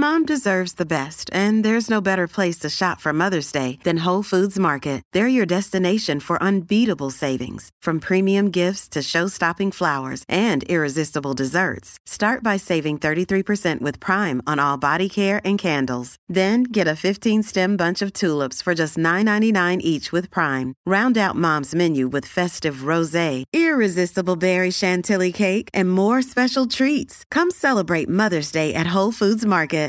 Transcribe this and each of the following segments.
Mom deserves the best, and there's no better place to shop for Mother's Day than Whole Foods Market. They're your destination for unbeatable savings, from premium gifts to show-stopping flowers and irresistible desserts. Start by saving 33% with Prime on all body care and candles. Then get a 15-stem bunch of tulips for just $9.99 each with Prime. Round out Mom's menu with festive rosé, irresistible berry chantilly cake, and more special treats. Come celebrate Mother's Day at Whole Foods Market.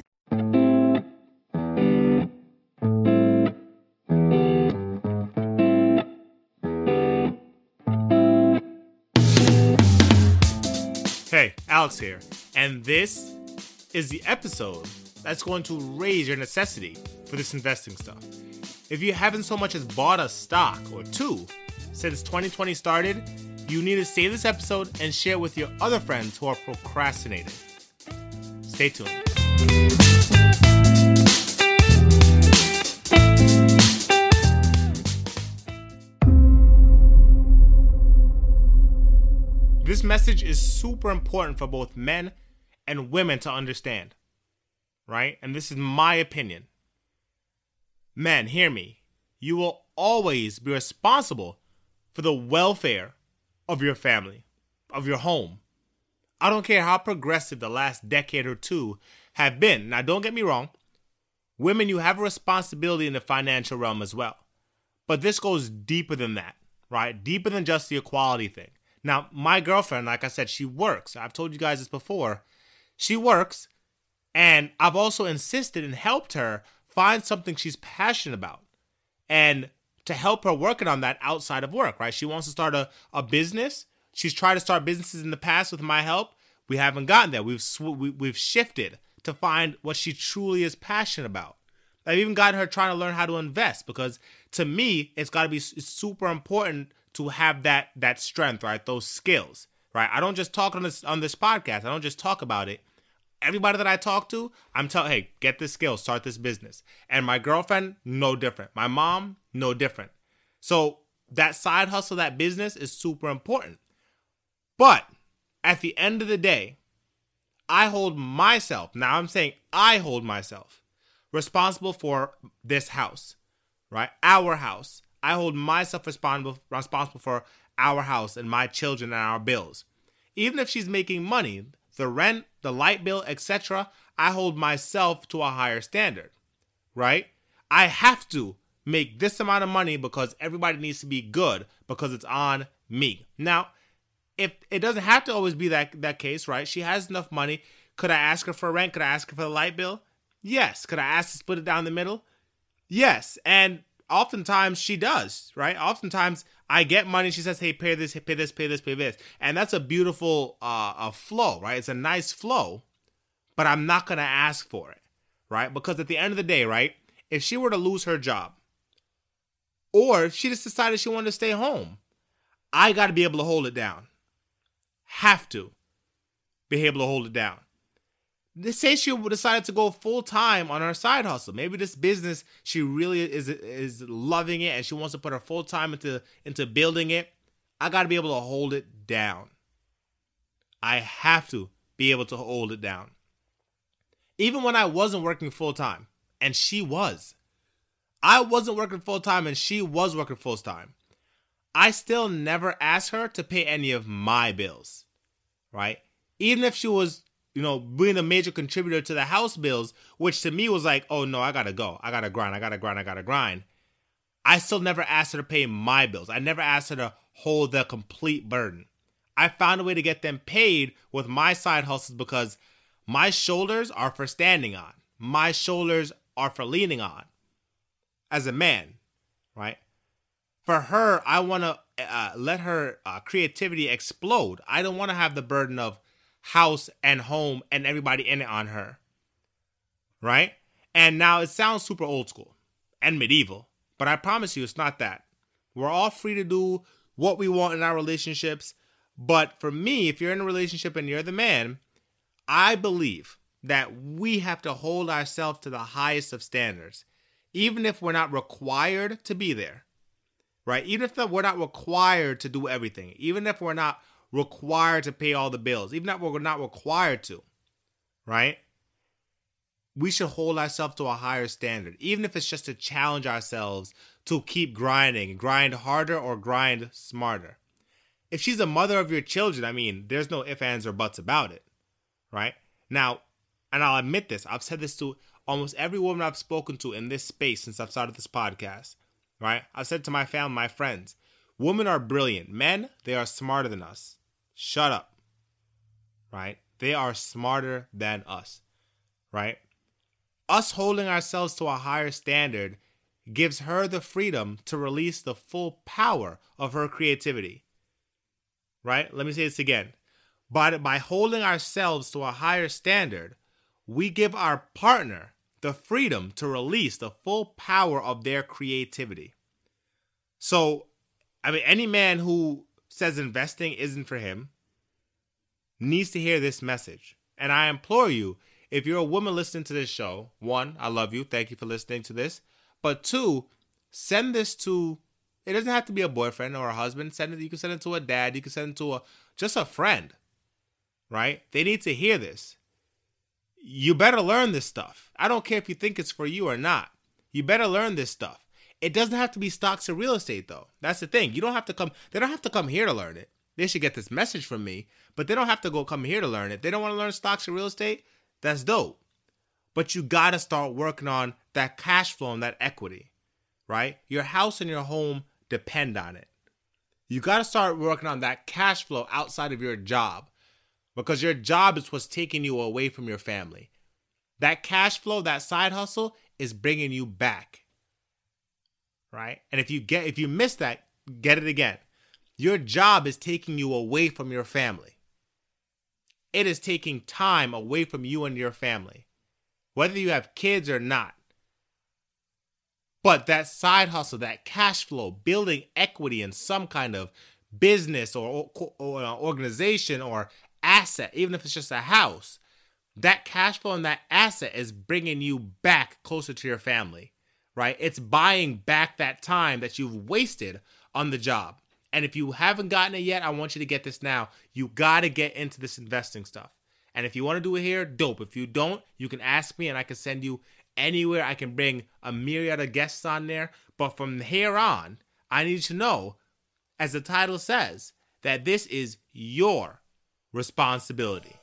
Hey, Alex here, and this is the episode that's going to raise your necessity for this investing stuff. If you haven't so much as bought a stock or two since 2020 started, you need to save this episode and share it with your other friends who are procrastinating. Stay tuned. This message is super important for both men and women to understand, right? And this is my opinion. Men, hear me. You will always be responsible for the welfare of your family, of your home. I don't care how progressive the last decade or two have been. Now, don't get me wrong. Women, you have a responsibility in the financial realm as well. But this goes deeper than that, right? Deeper than just the equality thing. Now, my girlfriend, like I said, she works. I've told you guys this before. She works, and I've also insisted and helped her find something she's passionate about and to help her working on that outside of work, right? She wants to start a business. She's tried to start businesses in the past with my help. We haven't gotten there. We've shifted to find what she truly is passionate about. I've even gotten her trying to learn how to invest because to me, it's got to be super important to have that strength, right? Those skills, right? I don't just talk on this podcast. I don't just talk about it. Everybody that I talk to, I'm telling, hey, get this skill, start this business. And my girlfriend, no different. My mom, no different. So that side hustle, that business is super important. But at the end of the day, I hold myself, now I'm saying I hold myself responsible for this house, right? Our house. I hold myself responsible for our house and my children and our bills. Even if she's making money, the rent, the light bill, etc., I hold myself to a higher standard, right? I have to make this amount of money because everybody needs to be good because it's on me. Now, if it doesn't have to always be that case, right? She has enough money. Could I ask her for rent? Could I ask her for the light bill? Yes. Could I ask to split it down the middle? Yes. And oftentimes she does, right? Oftentimes I get money. She says, hey, pay this, pay this, pay this, pay this. And that's a beautiful flow, right? It's a nice flow, but I'm not going to ask for it, right? Because at the end of the day, right? If she were to lose her job or if she just decided she wanted to stay home, I got to be able to hold it down. Have to be able to hold it down. They say she decided to go full time on her side hustle. Maybe this business, she really is loving it and she wants to put her full time into building it. I got to be able to hold it down. I have to be able to hold it down. Even when I wasn't working full time and she was. I wasn't working full time and she was working full time. I still never asked her to pay any of my bills, right? Even if she was, being a major contributor to the house bills, which to me was like, oh no, I gotta go. I gotta grind. I still never asked her to pay my bills. I never asked her to hold the complete burden. I found a way to get them paid with my side hustles because my shoulders are for standing on. My shoulders are for leaning on as a man, right? For her, I want to let her creativity explode. I don't want to have the burden of house and home and everybody in it on her, right? And now it sounds super old school and medieval, but I promise you it's not that. We're all free to do what we want in our relationships, but for me, if you're in a relationship and you're the man, I believe that we have to hold ourselves to the highest of standards, even if we're not required to be there. Right? Even if we're not required to do everything, even if we're not required to pay all the bills, even if we're not required to, right? we should hold ourselves to a higher standard, even if it's just to challenge ourselves to keep grinding, grind harder or grind smarter. If she's a mother of your children, I mean, there's no ifs, ands, or buts about it, right? Now, and I'll admit this, I've said this to almost every woman I've spoken to in this space since I've started this podcast, right? I've said to my family, my friends, women are brilliant. Men, they are smarter than us. Shut up, right? They are smarter than us, right? Us holding ourselves to a higher standard gives her the freedom to release the full power of her creativity, right? Let me say this again. But by holding ourselves to a higher standard, we give our partner the freedom to release the full power of their creativity. So, I mean, any man who says investing isn't for him needs to hear this message. And I implore you, if you're a woman listening to this show, 1, I love you. Thank you for listening to this. But 2, send this to, it doesn't have to be a boyfriend or a husband. You can send it to a dad. You can send it to just a friend, right? They need to hear this. You better learn this stuff. I don't care if you think it's for you or not. You better learn this stuff. It doesn't have to be stocks or real estate, though. That's the thing. They don't have to come here to learn it. They should get this message from me, but they don't have to come here to learn it. They don't want to learn stocks or real estate. That's dope. But you got to start working on that cash flow and that equity, right? Your house and your home depend on it. You got to start working on that cash flow outside of your job, because your job is what's taking you away from your family. That cash flow, that side hustle is bringing you back, right? And if you miss that, get it again. Your job is taking you away from your family. It is taking time away from you and your family, whether you have kids or not. But that side hustle, that cash flow, building equity in some kind of business or organization or asset, even if it's just a house, that cash flow and that asset is bringing you back closer to your family, right? It's buying back that time that you've wasted on the job. And if you haven't gotten it yet, I want you to get this now. You got to get into this investing stuff. And if you want to do it here, dope. If you don't, you can ask me and I can send you anywhere. I can bring a myriad of guests on there. But from here on, I need you to know, as the title says, that this is your responsibility.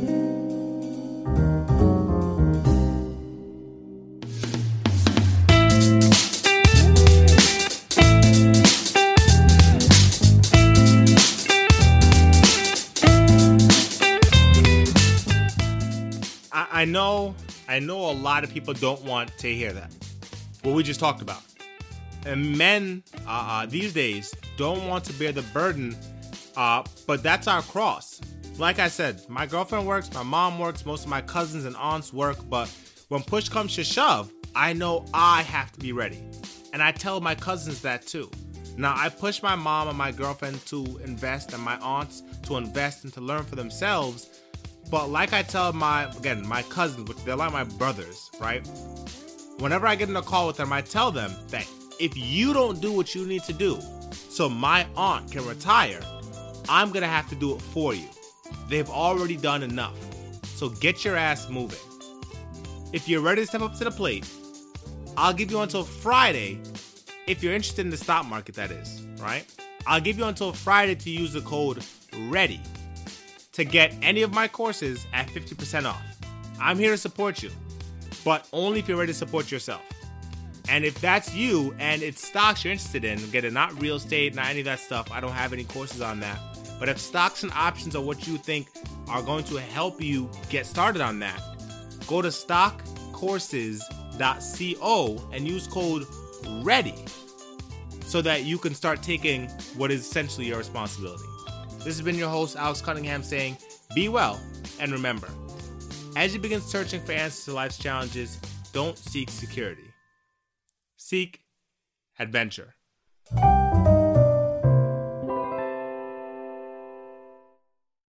I know a lot of people don't want to hear that, what we just talked about. And men these days don't want to bear the burden, but that's our cross. Like I said, my girlfriend works, my mom works, most of my cousins and aunts work, but when push comes to shove, I know I have to be ready. And I tell my cousins that too. Now, I push my mom and my girlfriend to invest and my aunts to invest and to learn for themselves. But like I tell my cousins, which they're like my brothers, right? Whenever I get in a call with them, I tell them that if you don't do what you need to do so my aunt can retire, I'm going to have to do it for you. They've already done enough. So get your ass moving. If you're ready to step up to the plate, I'll give you until Friday, if you're interested in the stock market, that is, right? I'll give you until Friday to use the code READY to get any of my courses at 50% off. I'm here to support you, but only if you're ready to support yourself. And if that's you and it's stocks you're interested in, get it, not real estate, not any of that stuff. I don't have any courses on that. But if stocks and options are what you think are going to help you get started on that, go to stockcourses.co and use code READY so that you can start taking what is essentially your responsibility. This has been your host, Alex Cunningham, saying, be well, and remember, as you begin searching for answers to life's challenges, don't seek security. Seek adventure.